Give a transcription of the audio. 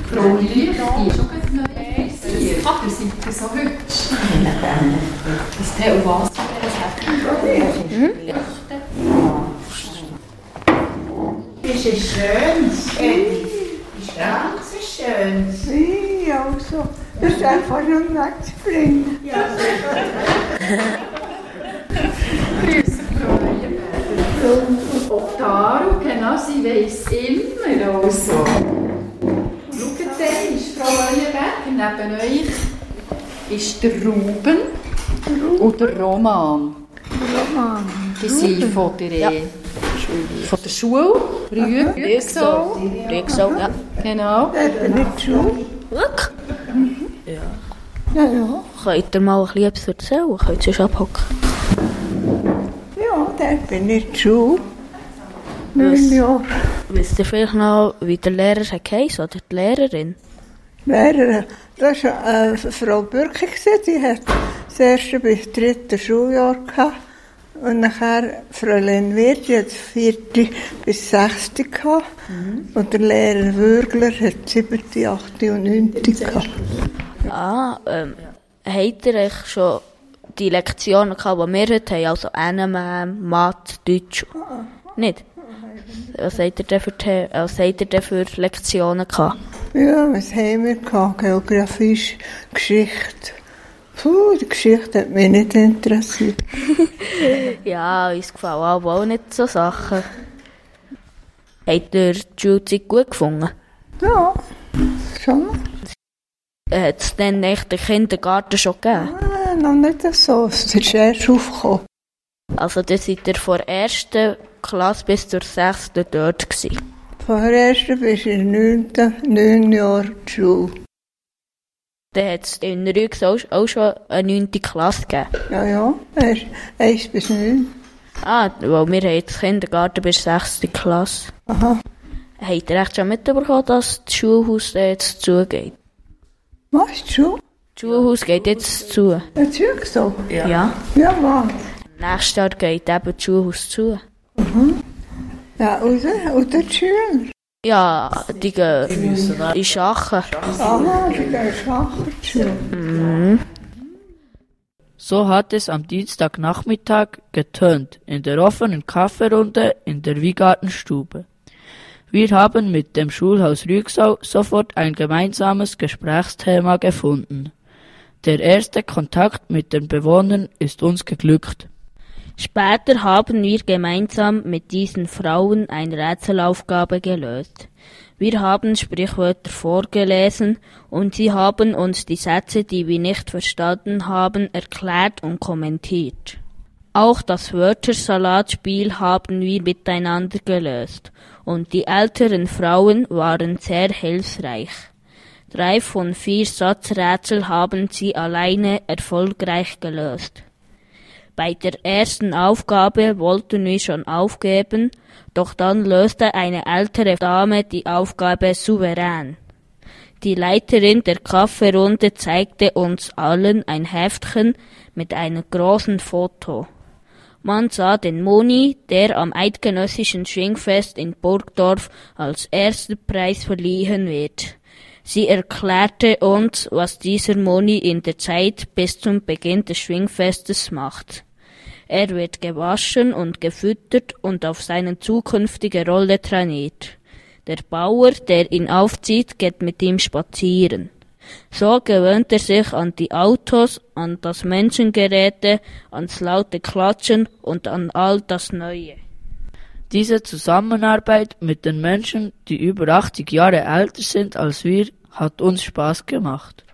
Frau Lüch, die ist auch gerade neu. Ach, ihr seid so hübsch. Das Tee und was für Das ist ein schönes, Eddie. Das ist ganz schönes. Ja, also. Das ist einfach nur wegzubringen. Ja, Grüß Frau Lüch. Und Taru, genau, sie weiss immer also. Schaut, da ist Frau Leuenberg, neben euch ist der Ruben und der Roman. Die sind von der Schule, Rüegsau. Rüegsau, ja. Genau. Bin ich schon? Wirklich? Ja, ja. Könnt ihr mal etwas erzählen? Könnt ihr schon abhocken? Ja, da bin ich schon. 9 Jahre. Wisst ihr vielleicht noch, wie der Lehrer heisst oder die Lehrerin? Lehrerin, das war Frau Bürki, die hat das erste bis 3. Schuljahr gehabt. Und nachher Fräulein Wirth, die hat das 4. bis 6. gehabt. Und der Lehrer Würgler hat 7., 8. und 9. gehabt. Habt ihr euch schon die Lektionen gehabt, die wir heute haben, also NMM, Mathe, Deutsch? Nicht? Was habt ihr denn für Lektionen gehabt? Ja, was haben wir gehabt? Geografie, Geschichte. Puh, die Geschichte hat mich nicht interessiert. Ja, uns gefallen aber auch nicht so Sachen. Habt ihr die Schulzeit gut gefunden? Ja, schon. Hat es dann echt den Kindergarten schon gegeben? Noch nicht so, es ist erst aufgekommen. Also dann seid ihr von der 1. Klasse bis zur 6. dort gewesen? Von der 1. bis in 9 Jahre die Schule. Dann hat es in Rüegsau auch schon eine 9. Klasse gegeben? Ja, ja, erst 1 bis 9. Weil wir haben den Kindergarten bis 6. Klasse. Aha. Habt ihr echt schon mitbekommen, dass das Schulhaus jetzt zugeht? Was, die Schule? Das Schulhaus geht jetzt zu. Hat sie so? Ja. Ja, was? Nächstes Jahr geht eben das Schulhaus zu. Ja, und die Schüler? Ja, die gehen in Schachen. Aha, die gehen Schachen zur Schule. So hat es am Dienstagnachmittag getönt, in der offenen Kaffeerunde in der Wiegartenstube. Wir haben mit dem Schulhaus Rüegsau sofort ein gemeinsames Gesprächsthema gefunden. Der erste Kontakt mit den Bewohnern ist uns geglückt. Später haben wir gemeinsam mit diesen Frauen eine Rätselaufgabe gelöst. Wir haben Sprichwörter vorgelesen und sie haben uns die Sätze, die wir nicht verstanden haben, erklärt und kommentiert. Auch das Wörtersalatspiel haben wir miteinander gelöst und die älteren Frauen waren sehr hilfreich. 3 von 4 Satzrätsel haben sie alleine erfolgreich gelöst. Bei der ersten Aufgabe wollten wir schon aufgeben, doch dann löste eine ältere Dame die Aufgabe souverän. Die Leiterin der Kaffeerunde zeigte uns allen ein Heftchen mit einem großen Foto. Man sah den Moni, der am Eidgenössischen Schwingfest in Burgdorf als erster Preis verliehen wird. Sie erklärte uns, was dieser Moni in der Zeit bis zum Beginn des Schwingfestes macht. Er wird gewaschen und gefüttert und auf seine zukünftige Rolle trainiert. Der Bauer, der ihn aufzieht, geht mit ihm spazieren. So gewöhnt er sich an die Autos, an das Menschengerede, ans laute Klatschen und an all das Neue. Diese Zusammenarbeit mit den Menschen, die über 80 Jahre älter sind als wir, hat uns Spaß gemacht.